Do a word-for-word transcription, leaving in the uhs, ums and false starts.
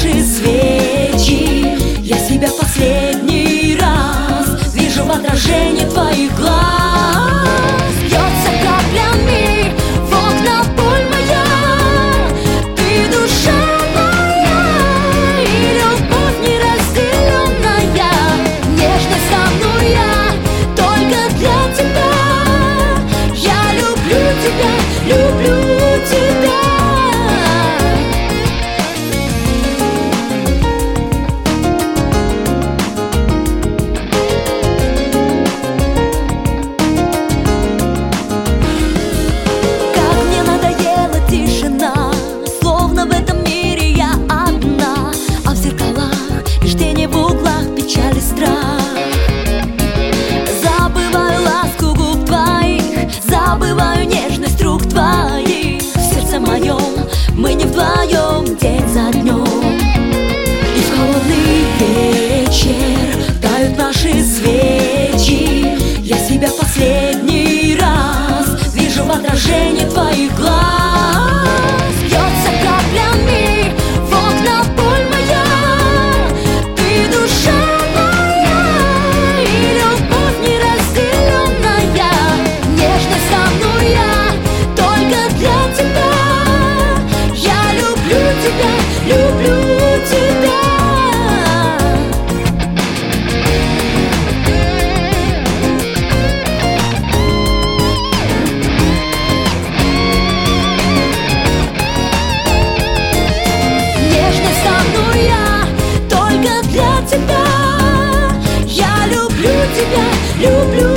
наши свечи. Я себя в последний раз вижу в отражении твоих глаз. Бьется каплями в окна боль моя. Ты душа моя и любовь неразделенная. Нежность стану я только для тебя. Я люблю тебя, люблю тебя. Забываю нежность рук твоих. В сердце моем мы не вдвоем день за днем. И в холодный вечер тают наши свечи. Я себя в последний раз вижу в отражении твоих глаз. Бьется каплями в окна боль моя. Ты душа моя и любовь неразделенная. Нежность стану я только для тебя. Я люблю тебя, люблю тебя. Нежность стану я только для тебя. Я люблю тебя, люблю.